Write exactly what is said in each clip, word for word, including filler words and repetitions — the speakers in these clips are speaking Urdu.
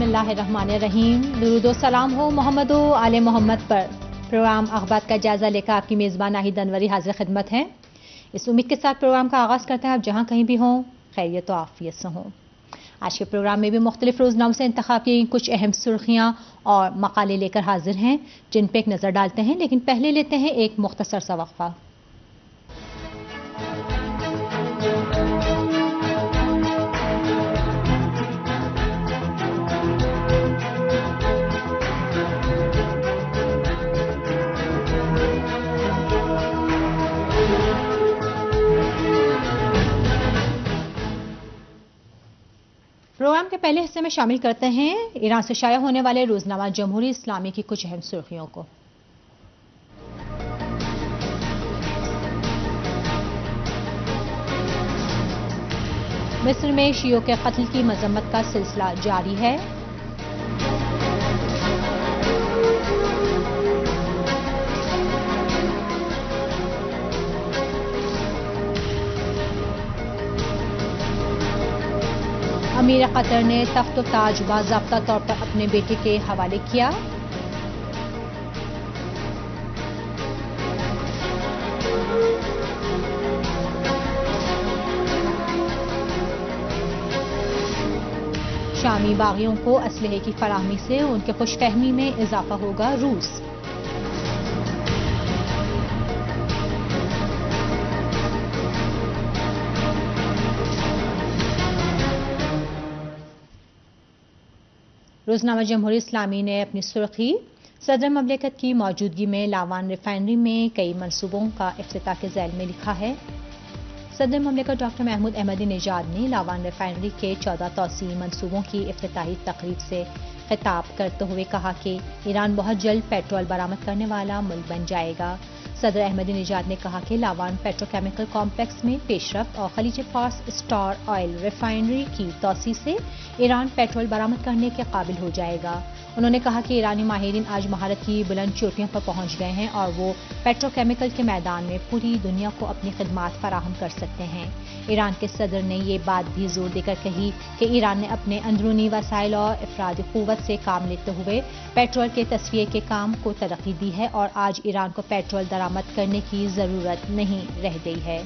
बिस्मिल्लाहिर्रहमानिर्रहीम। दुरूद व सलाम हो मोहम्मद व आले मोहम्मद पर। प्रोग्राम अखबार का जायजा लेकर आपकी मेज़बान नाहिद अनवरी हाजिर खिदमत है। इस उम्मीद के साथ प्रोग्राम का आगाज़ करते हैं, आप जहाँ कहीं भी हों खैरियत व आफियत से हों। आज के प्रोग्राम में भी मुख्तलिफ रोज़नामों से इंतखाब की कुछ अहम सुर्खियाँ और मकाले लेकर हाजिर हैं, जिन पर एक नज़र डालते हैं। लेकिन पहले लेते हैं एक मुख्तसर सा वक्फा। प्रोग्राम के पहले हिस्से में शामिल करते हैं ईरान से शाया होने वाले रोजनामा जमहूरी इस्लामी की कुछ अहम सुर्खियों को। मिस्र में शियों के कत्ल की मजम्मत का सिलसिला जारी है। अमीर कतर ने तख्त व ताज बाज़ाब्ता तौर पर अपने बेटे के हवाले किया। शामी बागियों को असलहे की फराहमी से उनके खुशफहमी में इजाफा होगा। रूस रोजनामा जमहूरी इस्लामी ने अपनी सुर्खी सदर ममलिकत की मौजूदगी में लावान रिफाइनरी में कई मंसूबों का इफ्तिताह के ज़ैल में लिखा है। सदर ममलिकत डॉक्टर महमूद अहमदी निजाद ने लावान रिफाइनरी के चौदह तौसीई मंसूबों की इफ्तिताही तकरीब से खिताब करते हुए कहा कि ईरान बहुत जल्द पेट्रोल बरामद करने वाला मुल्क बन जाएगा। सदर अहमदी निजाद ने कहा कि लावान पेट्रोकेमिकल कॉम्प्लेक्स में पेशरफ्त और खलीज फार्स स्टार ऑयल रिफाइनरी की तोसी से ईरान पेट्रोल बरामद करने के काबिल हो जाएगा। उन्होंने कहा कि ईरानी माहिरीन आज महारत की बुलंद चोटियों पर पहुंच गए हैं और वो पेट्रोकेमिकल के मैदान में पूरी दुनिया को अपनी खिदमात फराहम कर सकते हैं। ईरान के सदर ने ये बात भी जोर देकर कही कि ईरान ने अपने अंदरूनी वसाइल और अफरादी क़ुव्वत से काम लेते हुए पेट्रोल के तस्फिये के काम को तरक्की दी है और आज ईरान को पेट्रोल दरामद करने की ज़रूरत नहीं रह गई है।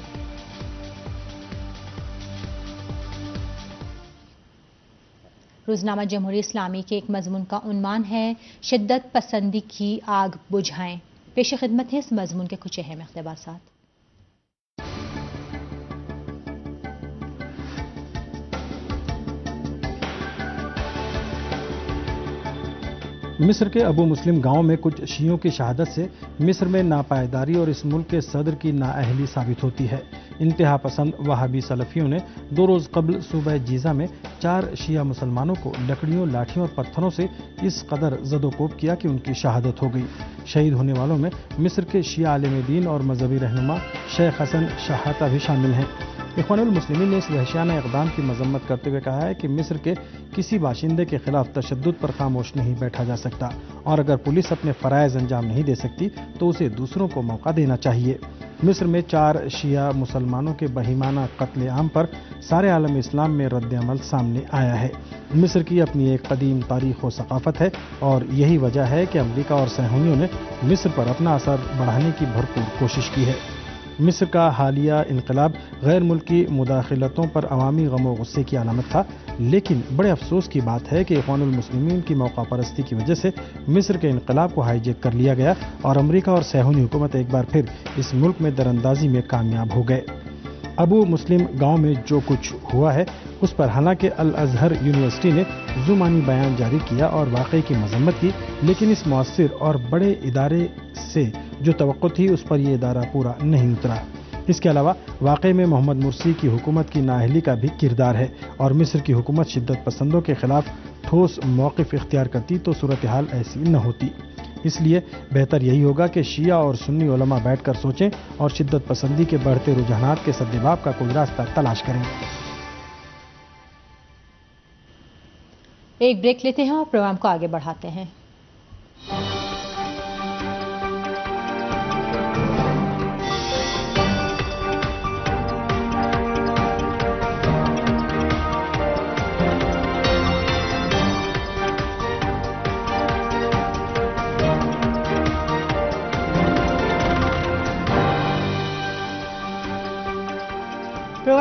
रोजनामा जमहूरी इस्लामी के एक मजमून का उन्वान है शिद्दत पसंदी की आग बुझाएं। पेश खिदमत है इस मजमून के कुछ अहम इक़्तिबासात। मिस्र के अबू मुस्लिम गांव में कुछ शियों की शहादत से मिस्र में नापायदारी और इस मुल्क के सदर की नाअहली साबित होती है। इंतहा पसंद वहाबी सलफियों ने दो रोज कबल सूबह जीजा में चार शिया मुसलमानों को लकड़ियों, लाठियों और पत्थरों से इस कदर जदोकोब किया कि उनकी शहादत हो गई। शहीद होने वालों में मिस्र के शिया आलिम दीन और मजहबी रहनुमा शेख हसन शहाता भी शामिल हैं। इख्वानुल मुस्लिमीन ने इस वहशियाना इक़दाम की मजम्मत करते हुए कहा है कि मिस्र के किसी बाशिंदे के खिलाफ तशद्दुद पर खामोश नहीं बैठा जा सकता और अगर पुलिस अपने फ़राइज़ अंजाम नहीं दे सकती तो उसे दूसरों को मौका देना चाहिए। मिस्र में चार शिया मुसलमानों के बहीमाना कत्ले आम पर सारे आलम इस्लाम में रद्द अमल सामने आया है। मिस्र की अपनी एक कदीम तारीख व सकाफत है और यही वजह है कि अमरीका और सहूनियों ने मिस्र पर अपना असर बढ़ाने की भरपूर कोशिश की है। मिस्र का हालिया इनकलाब गैर मुल्की मुदाखिलतों पर अवामी गम व गुस्से की अलामत था, लेकिन बड़े अफसोस की बात है कि इख्वानुल मुस्लिमीन की मौका परस्ती की वजह से मिस्र के इनकलाब को हाईजैक कर लिया गया और अमरीका और सहूनी हुकूमत एक बार फिर इस मुल्क में दरअंदाजी में कामयाब हो गए। अबू मुस्लिम गांव में जो कुछ हुआ है उस पर हालांकि अल अजहर यूनिवर्सिटी ने जुमानी बयान जारी किया और वाक़ई की मजम्मत की, लेकिन इस मुअस्सिर और बड़े इदारे से जो तवक्को थी उस पर यह इदारा पूरा नहीं उतरा। इसके अलावा वाक़ई में मोहम्मद मुर्सी की हुकूमत की नाअहली का भी किरदार है और मिस्र की हुकूमत शिद्दत पसंदों के खिलाफ ठोस मौक़िफ़ इख्तियार करती तो सूरत हाल ऐसी न होती। इसलिए बेहतर यही होगा कि शिया और सुन्नी उलमा बैठकर सोचें और शिद्दत पसंदी के बढ़ते रुझानात के सद्देबाब का कोई रास्ता तलाश करें। एक ब्रेक लेते हैं और प्रोग्राम को आगे बढ़ाते हैं।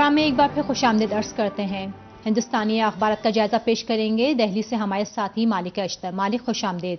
پروگرام میں ایک بار پھر خوش آمدید عرض کرتے ہیں. ہندوستانی اخبارات کا جائزہ پیش کریں گے دہلی سے ہمارے ساتھی مالک اشتر. مالک، خوش آمدید.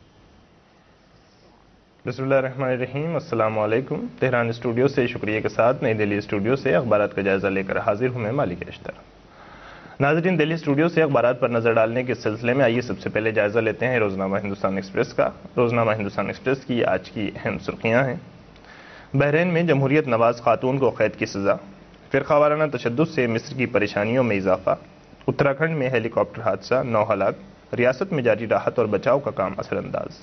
بسم اللہ الرحمن الرحیم. السلام علیکم. تہران اسٹوڈیو سے شکریہ کے ساتھ نئی دہلی اسٹوڈیو سے اخبارات کا جائزہ لے کر حاضر ہوں میں مالک اشتر. ناظرین، دہلی اسٹوڈیو سے اخبارات پر نظر ڈالنے کے سلسلے میں آئیے سب سے پہلے جائزہ لیتے ہیں روزنامہ ہندوستان ایکسپریس کا. روزنامہ ہندوستان ایکسپریس کی آج کی اہم سرخیاں ہیں. بحرین میں جمہوریت نواز خاتون کو قید کی سزا. فرقہ وارانہ تشدد سے مصر کی پریشانیوں میں اضافہ. اتراکھنڈ میں ہیلی کاپٹر حادثہ، نو ہلاک. ریاست میں جاری راحت اور بچاؤ کا کام اثر انداز.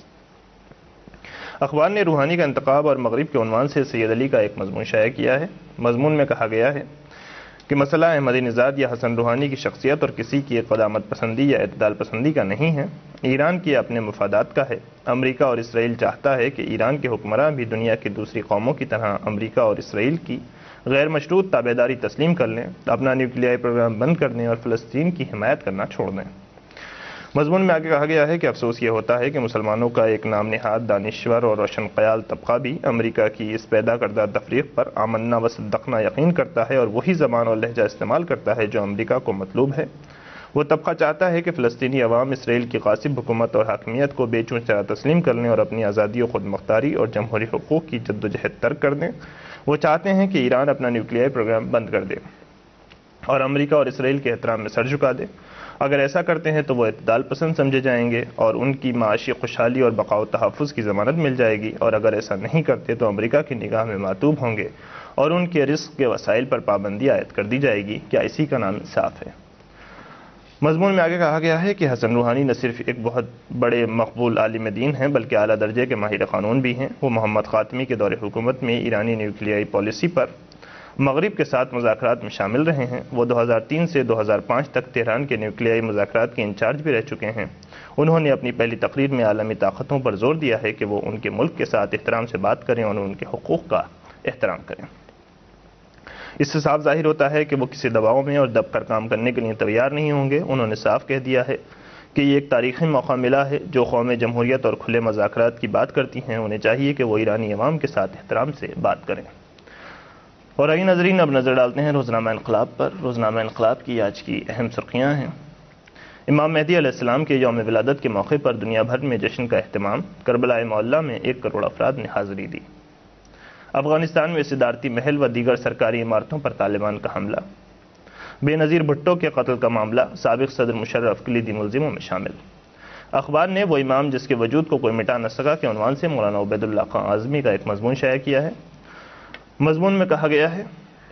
اخبار نے روحانی کا انتخاب اور مغرب کے عنوان سے سید علی کا ایک مضمون شائع کیا ہے. مضمون میں کہا گیا ہے کہ مسئلہ احمدی نژاد یا حسن روحانی کی شخصیت اور کسی کی قدامت پسندی یا اعتدال پسندی کا نہیں ہے، ایران کے اپنے مفادات کا ہے. امریکہ اور اسرائیل چاہتا ہے کہ ایران کے حکمراں بھی دنیا کی دوسری قوموں کی طرح امریکہ اور اسرائیل کی غیر مشروط تابعداری تسلیم کر لیں، اپنا نیوکلیائی پروگرام بند کر دیں اور فلسطین کی حمایت کرنا چھوڑ دیں. مضمون میں آگے کہا گیا ہے کہ افسوس یہ ہوتا ہے کہ مسلمانوں کا ایک نام نہاد دانشور اور روشن خیال طبقہ بھی امریکہ کی اس پیدا کردہ تفریق پر آمنا و صدقنا یقین کرتا ہے اور وہی زبان اور لہجہ استعمال کرتا ہے جو امریکہ کو مطلوب ہے. وہ طبقہ چاہتا ہے کہ فلسطینی عوام اسرائیل کی غاصب حکومت اور حاکمیت کو بے چون چرا تسلیم کر لیں اور اپنی آزادی و خود مختاری اور جمہوری حقوق کی جد و جہد ترک کر دیں. وہ چاہتے ہیں کہ ایران اپنا نیوکلیائی پروگرام بند کر دے اور امریکہ اور اسرائیل کے احترام میں سر جھکا دے. اگر ایسا کرتے ہیں تو وہ اعتدال پسند سمجھے جائیں گے اور ان کی معاشی خوشحالی اور بقا و تحفظ کی ضمانت مل جائے گی، اور اگر ایسا نہیں کرتے تو امریکہ کی نگاہ میں معطوب ہوں گے اور ان کے رزق کے وسائل پر پابندی عائد کر دی جائے گی. کیا اسی کا نام انصاف ہے؟ مضمون میں آگے کہا گیا ہے کہ حسن روحانی نہ صرف ایک بہت بڑے مقبول عالم دین ہیں بلکہ اعلیٰ درجے کے ماہر قانون بھی ہیں. وہ محمد خاتمی کے دور حکومت میں ایرانی نیوکلیائی پالیسی پر مغرب کے ساتھ مذاکرات میں شامل رہے ہیں. وہ دو ہزار تین سے دو ہزار پانچ تک تہران کے نیوکلیائی مذاکرات کے انچارج بھی رہ چکے ہیں. انہوں نے اپنی پہلی تقریر میں عالمی طاقتوں پر زور دیا ہے کہ وہ ان کے ملک کے ساتھ احترام سے بات کریں اور ان کے حقوق کا احترام کریں. اس سے صاف ظاہر ہوتا ہے کہ وہ کسی دباؤ میں اور دب کر کام کرنے کے لیے تیار نہیں ہوں گے. انہوں نے صاف کہہ دیا ہے کہ یہ ایک تاریخی موقع ملا ہے. جو قومیں جمہوریت اور کھلے مذاکرات کی بات کرتی ہیں انہیں چاہیے کہ وہ ایرانی عوام کے ساتھ احترام سے بات کریں. اور آئیے ناظرین، اب نظر ڈالتے ہیں روزنامہ انقلاب پر. روزنامہ انقلاب کی آج کی اہم سرخیاں ہیں. امام مہدی علیہ السلام کے یوم ولادت کے موقع پر دنیا بھر میں جشن کا اہتمام. کربلا معلیٰ میں ایک کروڑ افراد نے حاضری دی. افغانستان میں صدارتی محل و دیگر سرکاری عمارتوں پر طالبان کا حملہ. بے نظیر بھٹو کے قتل کا معاملہ، سابق صدر مشرف کلیدی ملزموں میں شامل. اخبار نے وہ امام جس کے وجود کو کوئی مٹا نہ سکا کے عنوان سے مولانا عبید اللہ خان اعظمی کا ایک مضمون شائع کیا ہے. مضمون میں کہا گیا ہے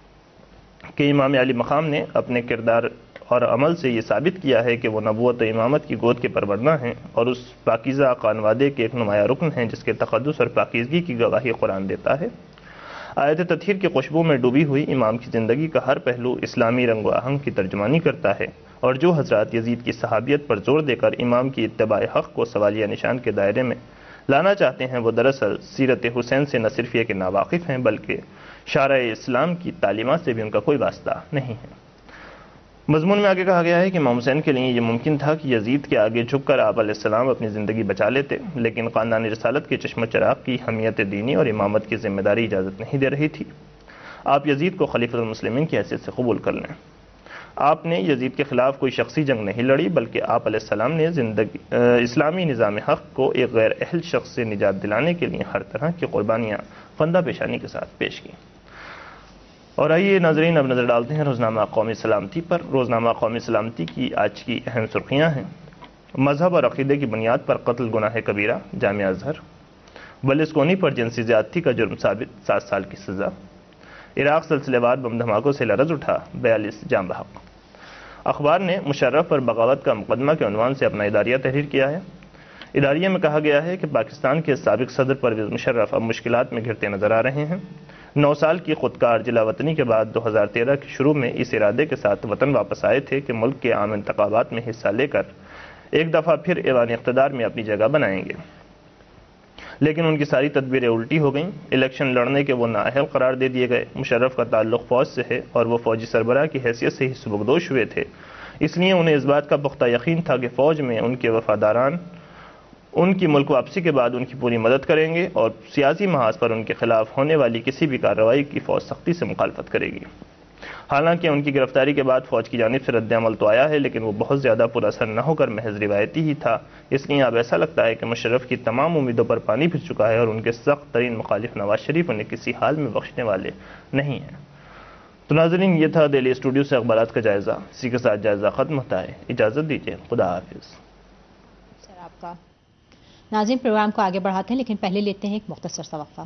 کہ امام علی مقام نے اپنے کردار اور عمل سے یہ ثابت کیا ہے کہ وہ نبوت و امامت کی گود کے پروردہ ہیں اور اس پاکیزہ خانوادے کے ایک نمایاں رکن ہیں جس کے تقدس اور پاکیزگی کی گواہی قرآن دیتا ہے. آیت تطہیر کی خوشبو میں ڈوبی ہوئی امام کی زندگی کا ہر پہلو اسلامی رنگ و آہنگ کی ترجمانی کرتا ہے، اور جو حضرات یزید کی صحابیت پر زور دے کر امام کی اتباع حق کو سوالیہ نشان کے دائرے میں لانا چاہتے ہیں وہ دراصل سیرت حسین سے نہ صرف یہ کہ ناواقف ہیں بلکہ شارع اسلام کی تعلیمات سے بھی ان کا کوئی واسطہ نہیں ہے. مضمون میں آگے کہا گیا ہے کہ امام حسین کے لیے یہ ممکن تھا کہ یزید کے آگے جھک کر آپ علیہ السلام اپنی زندگی بچا لیتے، لیکن خاندان رسالت کے چشم چراغ کی حمیت دینی اور امامت کی ذمہ داری اجازت نہیں دے رہی تھی. آپ یزید کو خلیفۃ المسلمین کی حیثیت سے قبول کر لیں. آپ نے یزید کے خلاف کوئی شخصی جنگ نہیں لڑی بلکہ آپ علیہ السلام نے زندگی اسلامی نظام حق کو ایک غیر اہل شخص سے نجات دلانے کے لیے ہر طرح کی قربانیاں خندہ پیشانی کے ساتھ پیش کی. اور آئیے ناظرین اب نظر ڈالتے ہیں روزنامہ قومی سلامتی پر. روزنامہ قومی سلامتی کی آج کی اہم سرخیاں ہیں. مذہب اور عقیدے کی بنیاد پر قتل گناہ کبیرہ، جامعہ ازہر. بلسکونی پر جنسی زیادتی کا جرم ثابت، سات سال کی سزا. عراق سلسلے وار بم دھماکوں سے لرز اٹھا، بیالیس جاں بحق. اخبار نے مشرف پر بغاوت کا مقدمہ کے عنوان سے اپنا اداریہ تحریر کیا ہے. اداریہ میں کہا گیا ہے کہ پاکستان کے سابق صدر پرویز مشرف اب مشکلات میں گھرتے نظر آ رہے ہیں. نو سال کی خودکار جلا وطنی کے بعد دو ہزار تیرہ کے شروع میں اس ارادے کے ساتھ وطن واپس آئے تھے کہ ملک کے عام انتخابات میں حصہ لے کر ایک دفعہ پھر ایوان اقتدار میں اپنی جگہ بنائیں گے، لیکن ان کی ساری تدبیریں الٹی ہو گئیں. الیکشن لڑنے کے وہ نااہل قرار دے دیے گئے. مشرف کا تعلق فوج سے ہے اور وہ فوجی سربراہ کی حیثیت سے ہی سبکدوش ہوئے تھے، اس لیے انہیں اس بات کا پختہ یقین تھا کہ فوج میں ان کے وفاداران ان کی ملک واپسی کے بعد ان کی پوری مدد کریں گے اور سیاسی محاذ پر ان کے خلاف ہونے والی کسی بھی کارروائی کی فوج سختی سے مخالفت کرے گی. حالانکہ ان کی گرفتاری کے بعد فوج کی جانب سے رد عمل تو آیا ہے، لیکن وہ بہت زیادہ پر اثر نہ ہو کر محض روایتی ہی تھا۔ اس لیے اب ایسا لگتا ہے کہ مشرف کی تمام امیدوں پر پانی پھر چکا ہے اور ان کے سخت ترین مخالف نواز شریف انہیں کسی حال میں بخشنے والے نہیں ہیں۔ تو ناظرین، یہ تھا دہلی اسٹوڈیو سے اخبارات کا جائزہ۔ اسی کے ساتھ جائزہ ختم ہوتا ہے، اجازت دیجیے، خدا حافظ۔ سر آپ کا ناظرین، پروگرام کو آگے بڑھاتے ہیں لیکن پہلے لیتے ہیں ایک مختصر سا وقفہ۔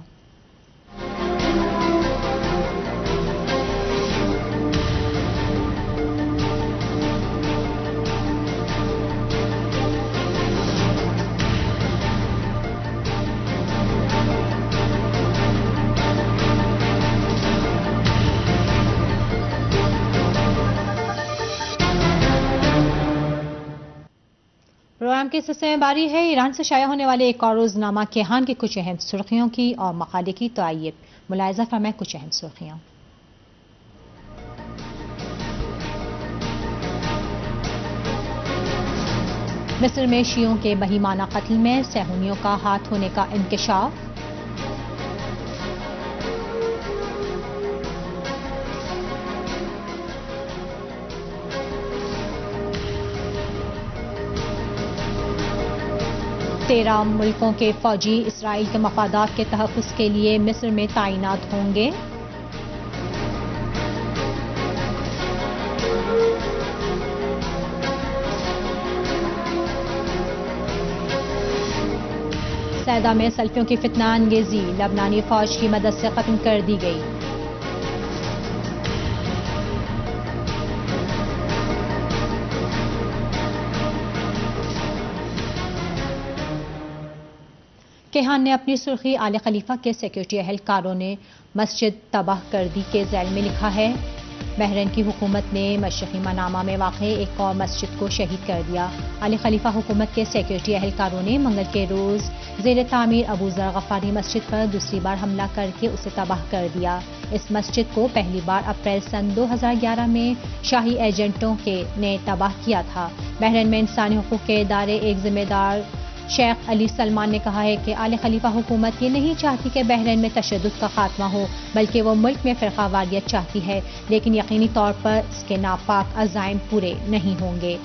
پروگرام کے سلسلے میں باری ہے ایران سے شائع ہونے والے ایک اور روزنامہ کیہان کی کچھ اہم سرخیوں کی اور مقالے کی تائید۔ ملاحظہ فرمائیں کچھ اہم سرخیاں۔ مصر میں شیعوں کے بہیمانہ قتل میں صہیونیوں کا ہاتھ ہونے کا انکشاف۔ تیرہ ملکوں کے فوجی اسرائیل کے مفادات کے تحفظ کے لیے مصر میں تعینات ہوں گے۔ صیدا میں سلفیوں کی فتنہ انگیزی لبنانی فوج کی مدد سے ختم کر دی گئی۔ کیہان نے اپنی سرخی آل خلیفہ کے سیکورٹی اہلکاروں نے مسجد تباہ کر دی کے ذیل میں لکھا ہے۔ بحرین کی حکومت نے مشرقی منامہ میں واقع ایک اور مسجد کو شہید کر دیا۔ آل خلیفہ حکومت کے سیکورٹی اہلکاروں نے منگل کے روز زیر تعمیر ابو ذر غفاری مسجد پر دوسری بار حملہ کر کے اسے تباہ کر دیا۔ اس مسجد کو پہلی بار اپریل سن دو ہزار گیارہ میں شاہی ایجنٹوں کے نے تباہ کیا تھا۔ بحرین میں انسانی حقوق کے ادارے ایک ذمہ دار شیخ علی سلمان نے کہا ہے کہ آل خلیفہ حکومت یہ نہیں چاہتی کہ بحرین میں تشدد کا خاتمہ ہو، بلکہ وہ ملک میں فرقہ واریت چاہتی ہے، لیکن یقینی طور پر اس کے ناپاک عزائم پورے نہیں ہوں گے۔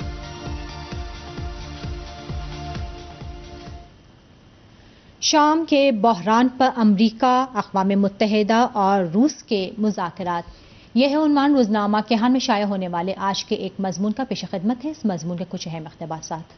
شام کے بحران پر امریکہ، اقوام متحدہ اور روس کے مذاکرات، یہ ہے عنوان روزنامہ کیہان میں شائع ہونے والے آج کے ایک مضمون کا پیش خدمت ہے۔ اس مضمون کے کچھ اہم اقتباسات۔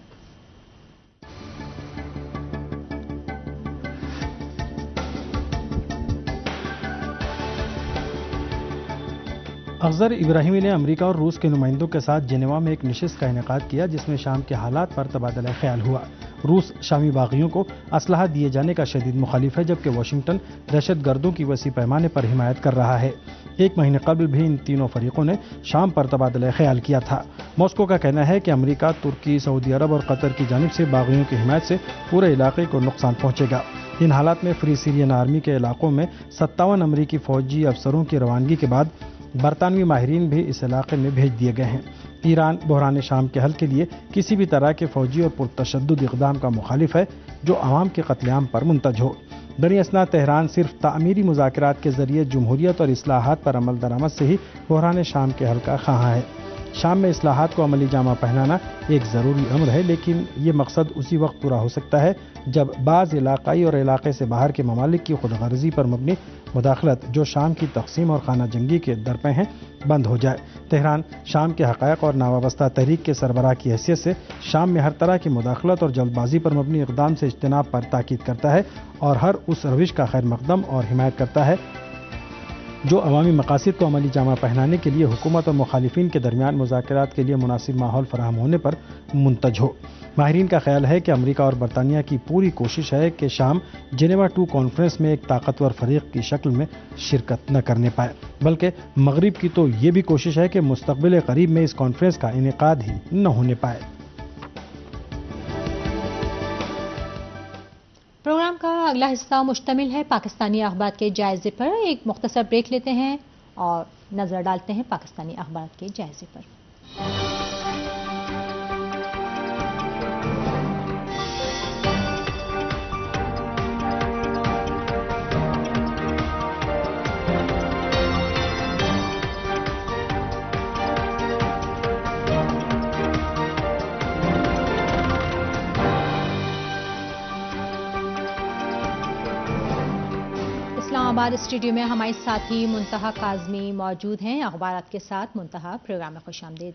اظہر ابراہیمی نے امریکہ اور روس کے نمائندوں کے ساتھ جنیوا میں ایک نشست کا انعقاد کیا جس میں شام کے حالات پر تبادلہ خیال ہوا۔ روس شامی باغیوں کو اسلحہ دیے جانے کا شدید مخالف ہے، جبکہ واشنگٹن دہشت گردوں کی وسیع پیمانے پر حمایت کر رہا ہے۔ ایک مہینے قبل بھی ان تینوں فریقوں نے شام پر تبادلہ خیال کیا تھا۔ ماسکو کا کہنا ہے کہ امریکہ، ترکی، سعودی عرب اور قطر کی جانب سے باغیوں کی حمایت سے پورے علاقے کو نقصان پہنچے گا۔ ان حالات میں فری سیرین آرمی کے علاقوں میں ستاون امریکی فوجی افسروں کی روانگی کے بعد برطانوی ماہرین بھی اس علاقے میں بھیج دیے گئے ہیں۔ ایران بحران شام کے حل کے لیے کسی بھی طرح کے فوجی اور پرتشدد اقدام کا مخالف ہے جو عوام کے قتل عام پر منتج ہو۔ دریں اثنا تہران صرف تعمیری مذاکرات کے ذریعے جمہوریت اور اصلاحات پر عمل درآمد سے ہی بحران شام کے حل کا خواہاں ہے۔ شام میں اصلاحات کو عملی جامہ پہنانا ایک ضروری امر ہے، لیکن یہ مقصد اسی وقت پورا ہو سکتا ہے جب بعض علاقائی اور علاقے سے باہر کے ممالک کی خود غرضی پر مبنی مداخلت جو شام کی تقسیم اور خانہ جنگی کے درپے ہیں بند ہو جائے۔ تہران شام کے حقائق اور ناوابستہ تحریک کے سربراہ کی حیثیت سے شام میں ہر طرح کی مداخلت اور جلد بازی پر مبنی اقدام سے اجتناب پر تاکید کرتا ہے اور ہر اس روش کا خیر مقدم اور حمایت کرتا ہے جو عوامی مقاصد کو عملی جامہ پہنانے کے لیے حکومت اور مخالفین کے درمیان مذاکرات کے لیے مناسب ماحول فراہم ہونے پر منتج ہو۔ ماہرین کا خیال ہے کہ امریکہ اور برطانیہ کی پوری کوشش ہے کہ شام جنیوا ٹو کانفرنس میں ایک طاقتور فریق کی شکل میں شرکت نہ کرنے پائے، بلکہ مغرب کی تو یہ بھی کوشش ہے کہ مستقبل قریب میں اس کانفرنس کا انعقاد ہی نہ ہونے پائے۔ پروگرام کا اگلا حصہ مشتمل ہے پاکستانی اخبارات کے جائزے پر۔ ایک مختصر بریک لیتے ہیں اور نظر ڈالتے ہیں پاکستانی اخبارات کے جائزے پر۔ اسلام آباد اسٹوڈیو میں ہمارے ساتھی منتہا کاظمی موجود ہیں. اخبارات کے ساتھ منتہا، پروگرام میں خوش آمدید.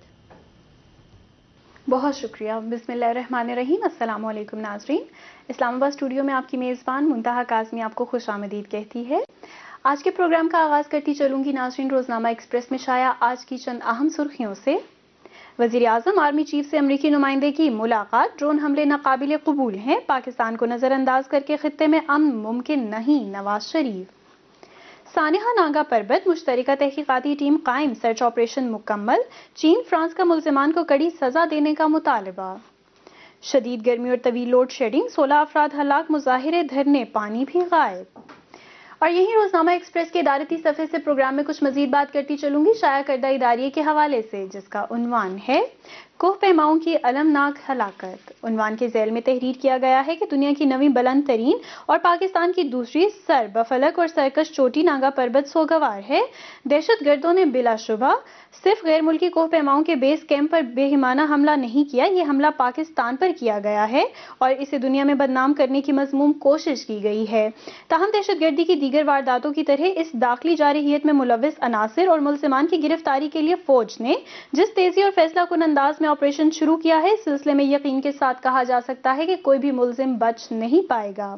بہت شکریہ. بسم اللہ الرحمن الرحیم. السلام علیکم ناظرین. اسلام آباد اسٹوڈیو میں آپ کی میزبان منتہا کاظمی آپ کو خوش آمدید کہتی ہے. آج کے پروگرام کا آغاز کرتی چلوں گی ناظرین روزنامہ ایکسپریس میں شائع آج کی چند اہم سرخیوں سے. وزیر اعظم آرمی چیف سے امریکی نمائندے کی ملاقات. ڈرون حملے ناقابل قبول ہیں، پاکستان کو نظر انداز کر کے خطے میں امن ممکن نہیں، نواز شریف. سانحہ ناگا پربت، مشترکہ تحقیقاتی ٹیم قائم، سرچ آپریشن مکمل. چین فرانس کا ملزمان کو کڑی سزا دینے کا مطالبہ. شدید گرمی اور طویل لوڈ شیڈنگ، سولہ افراد ہلاک، مظاہرے دھرنے، پانی بھی غائب. اور یہی روزنامہ ایکسپریس کے ادارتی صفحے سے پروگرام میں کچھ مزید بات کرتی چلوں گی شائع کردہ اداریے کے حوالے سے، جس کا عنوان ہے کوہ پیماؤں کی المناک ہلاکت. عنوان کے ذیل میں تحریر کیا گیا ہے کہ دنیا کی نویں بلند ترین اور پاکستان کی دوسری سر بفلک اور سرکش چوٹی ناگا پربت سوگوار ہے. دہشت گردوں نے بلا شبہ صرف غیر ملکی کوہ پیماؤں کے بیس کیمپ پر بے ہمانہ حملہ نہیں کیا، یہ حملہ پاکستان پر کیا گیا ہے اور اسے دنیا میں بدنام کرنے کی مذموم کوشش کی گئی ہے. تاہم دہشت گردی کی دیگر وارداتوں کی طرح اس داخلی جارحیت میں ملوث عناصر اور ملزمان کی گرفتاری کے لیے فوج نے جس تیزی اور فیصلہ کن انداز میں آپریشن شروع کیا ہے، اس سلسلے میں یقین کے ساتھ کہا جا سکتا ہے کہ کوئی بھی ملزم بچ نہیں پائے گا.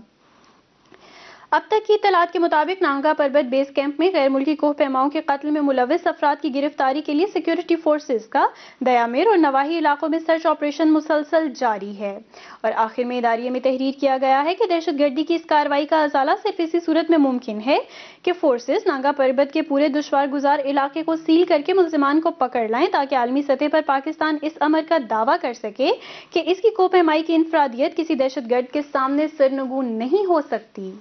اب تک کی اطلاعات کے مطابق ناگا پربت بیس کیمپ میں غیر ملکی کوہ پیماؤں کے قتل میں ملوث افراد کی گرفتاری کے لیے سیکیورٹی فورسز کا دیامیر اور نواحی علاقوں میں سرچ آپریشن مسلسل جاری ہے. اور آخر میں اداریے میں تحریر کیا گیا ہے کہ دہشت گردی کی اس کارروائی کا ازالہ صرف اسی صورت میں ممکن ہے کہ فورسز ناگا پربت کے پورے دشوار گزار علاقے کو سیل کر کے ملزمان کو پکڑ لائیں، تاکہ عالمی سطح پر پاکستان اس امر کا دعویٰ کر سکے کہ اس کی کوہ پیمائی کی انفرادیت کسی دہشت گرد کے سامنے سرنگوں نہیں ہو سکتی.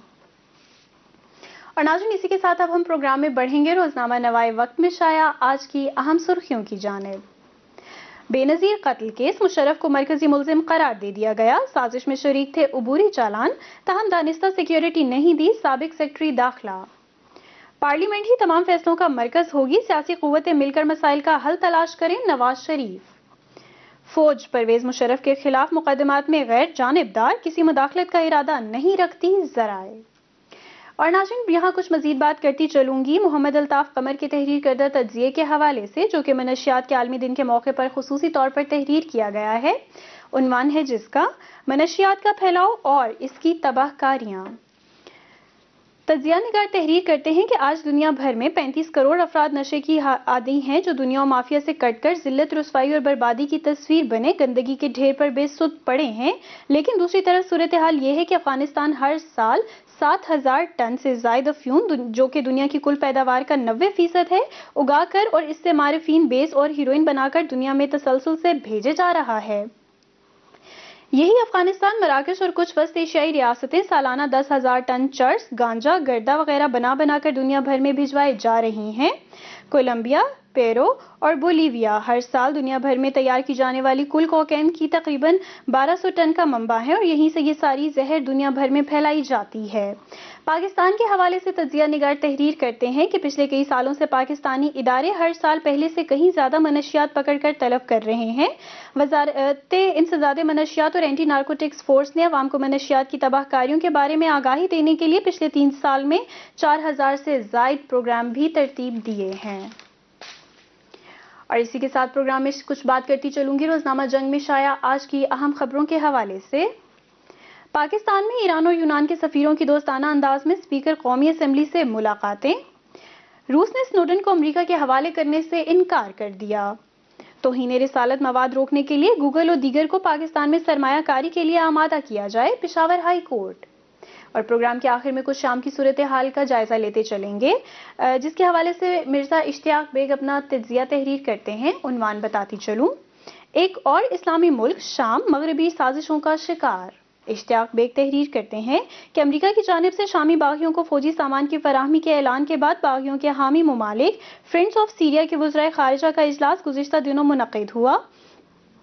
اور ناظرین اسی کے ساتھ اب ہم پروگرام میں بڑھیں گے روزنامہ نوائے وقت میں شائع آج کی اہم سرخیوں کی جانب. بے نظیر قتل کیس، مشرف کو مرکزی ملزم قرار دے دیا گیا. سازش میں شریک تھے عبوری چالان، تاہم دانستہ سیکیورٹی نہیں دی، سابق سیکرٹری داخلہ. پارلیمنٹ ہی تمام فیصلوں کا مرکز ہوگی، سیاسی قوتیں مل کر مسائل کا حل تلاش کریں، نواز شریف. فوج پرویز مشرف کے خلاف مقدمات میں غیر جانبدار، کسی مداخلت کا ارادہ نہیں رکھتی، ذرائع. اور ناظرین یہاں کچھ مزید بات کرتی چلوں گی محمد الطاف قمر کے تحریر کردہ تجزیے کے حوالے سے، جو کہ منشیات کے عالمی دن کے موقع پر خصوصی طور پر تحریر کیا گیا ہے. عنوان ہے جس کا منشیات کا پھیلاؤ اور اس کی تباہ کاریاں. تجزیہ نگار تحریر کرتے ہیں کہ آج دنیا بھر میں پینتیس کروڑ افراد نشے کی عادی ہیں، جو دنیا و مافیا سے کٹ کر ذلت، رسوائی اور بربادی کی تصویر بنے گندگی کے ڈھیر پر بے سود پڑے ہیں. لیکن دوسری طرف صورتحال یہ ہے کہ افغانستان ہر سال سات ہزار ٹن سے زائد افیون، جو کہ دنیا کی کل پیداوار کا نوے فیصد ہے، اگا کر اور اس سے مارفین بیس اور ہیروئن بنا کر دنیا میں تسلسل سے بھیجے جا رہا ہے. یہی افغانستان، مراکش اور کچھ وسط ایشیائی ریاستیں سالانہ دس ہزار ٹن چرس، گانجا، گردہ وغیرہ بنا بنا کر دنیا بھر میں بھجوائے جا رہی ہیں. کولمبیا، پیرو اور بولیویا ہر سال دنیا بھر میں تیار کی جانے والی کل کوکین کی تقریباً بارہ سو ٹن کا منبع ہے، اور یہیں سے یہ ساری زہر دنیا بھر میں پھیلائی جاتی ہے. پاکستان کے حوالے سے تجزیہ نگار تحریر کرتے ہیں کہ پچھلے کئی سالوں سے پاکستانی ادارے ہر سال پہلے سے کہیں زیادہ منشیات پکڑ کر طلب کر رہے ہیں. وزارت انسداد منشیات اور اینٹی نارکوٹکس فورس نے عوام کو منشیات کی تباہ کاریوں کے بارے میں آگاہی دینے کے لیے پچھلے تین سال میں چار ہزار سے زائد پروگرام بھی ترتیب دیے ہیں. اور اسی کے ساتھ پروگرام میں کچھ بات کرتی چلوں گی روزنامہ جنگ میں شائع آج کی اہم خبروں کے حوالے سے. پاکستان میں ایران اور یونان کے سفیروں کی دوستانہ انداز میں اسپیکر قومی اسمبلی سے ملاقاتیں. روس نے سنوڈن کو امریکہ کے حوالے کرنے سے انکار کر دیا. توہین رسالت مواد روکنے کے لیے گوگل اور دیگر کو پاکستان میں سرمایہ کاری کے لیے آمادہ کیا جائے، پشاور ہائی کورٹ. اور پروگرام کے آخر میں کچھ شام کی صورتحال کا جائزہ لیتے چلیں گے، جس کے حوالے سے مرزا اشتیاق بیگ اپنا تجزیہ تحریر کرتے ہیں. عنوان بتاتی چلوں، ایک اور اسلامی ملک شام مغربی سازشوں کا شکار. اشتیاق بیگ تحریر کرتے ہیں کہ امریکہ کی جانب سے شامی باغیوں کو فوجی سامان کی فراہمی کے اعلان کے بعد باغیوں کے حامی ممالک فرینڈز آف سیریا کے وزرائے خارجہ کا اجلاس گزشتہ دنوں منعقد ہوا.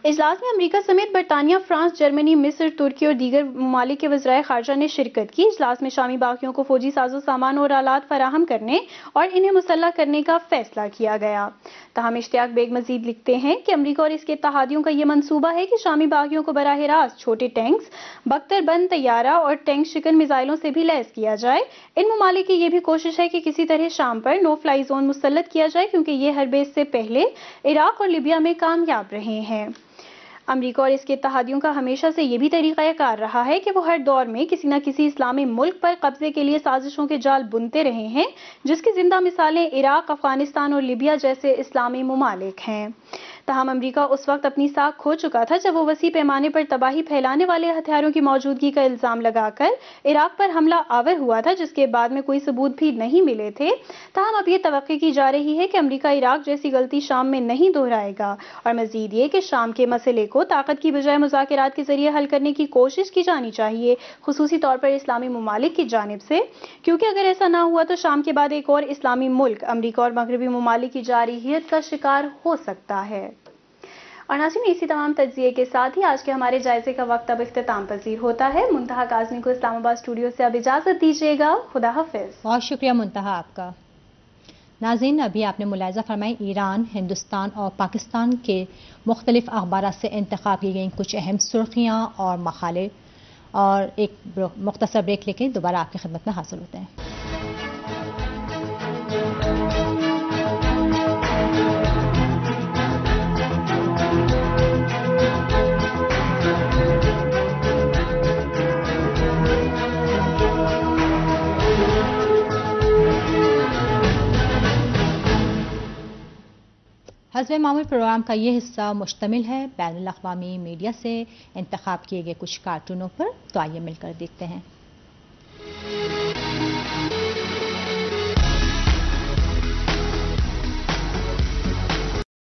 اجلاس میں امریکہ سمیت برطانیہ، فرانس، جرمنی، مصر، ترکی اور دیگر ممالک کے وزرائے خارجہ نے شرکت کی۔ اجلاس میں شامی باغیوں کو فوجی ساز و سامان اور آلات فراہم کرنے اور انہیں مسلح کرنے کا فیصلہ کیا گیا۔ تاہم اشتیاق بیگ مزید لکھتے ہیں کہ امریکہ اور اس کے اتحادیوں کا یہ منصوبہ ہے کہ شامی باغیوں کو براہ راست چھوٹے ٹینکس، بختر بند طیارہ اور ٹینک شکن میزائلوں سے بھی لیس کیا جائے۔ ان ممالک کی یہ بھی کوشش ہے کہ کسی طرح شام پر نو فلائی زون مسلط کیا جائے، کیونکہ یہ ہر بیس سے پہلے عراق اور لیبیا میں کامیاب رہے ہیں۔ امریکہ اور اس کے اتحادیوں کا ہمیشہ سے یہ بھی طریقہ کار رہا ہے کہ وہ ہر دور میں کسی نہ کسی اسلامی ملک پر قبضے کے لیے سازشوں کے جال بنتے رہے ہیں، جس کی زندہ مثالیں عراق، افغانستان اور لیبیا جیسے اسلامی ممالک ہیں۔ تاہم امریکہ اس وقت اپنی ساکھ کھو چکا تھا جب وہ وسیع پیمانے پر تباہی پھیلانے والے ہتھیاروں کی موجودگی کا الزام لگا کر عراق پر حملہ آور ہوا تھا، جس کے بعد میں کوئی ثبوت بھی نہیں ملے تھے۔ تاہم اب یہ توقع کی جا رہی ہے کہ امریکہ عراق جیسی غلطی شام میں نہیں دہرائے گا، اور مزید یہ کہ شام کے مسئلے کو طاقت کی بجائے مذاکرات کے ذریعے حل کرنے کی کوشش کی جانی چاہیے، خصوصی طور پر اسلامی ممالک کی جانب سے، کیونکہ اگر ایسا نہ ہوا تو شام کے بعد ایک اور اسلامی ملک امریکہ اور مغربی ممالک کی جارحیت کا شکار ہو سکتا ہے۔ اور ناظرین، اسی تمام تجزیے کے ساتھ ہی آج کے ہمارے جائزے کا وقت اب اختتام پذیر ہوتا ہے۔ منتہا کاظمی کو اسلام آباد اسٹوڈیو سے اب اجازت دیجیے گا۔ خدا حافظ۔ بہت شکریہ منتہا آپ کا۔ ناظرین، ابھی آپ نے ملاحظہ فرمائی ایران، ہندوستان اور پاکستان کے مختلف اخبارات سے انتخاب کی گئیں کچھ اہم سرخیاں اور مقالے، اور ایک مختصر بریک لے کے دوبارہ آپ کی خدمت میں حاصل ہوتے ہیں۔ حسب معمول پروگرام کا یہ حصہ مشتمل ہے بین الاقوامی میڈیا سے انتخاب کیے گئے کچھ کارٹونوں پر، تو آئیے مل کر دیکھتے ہیں۔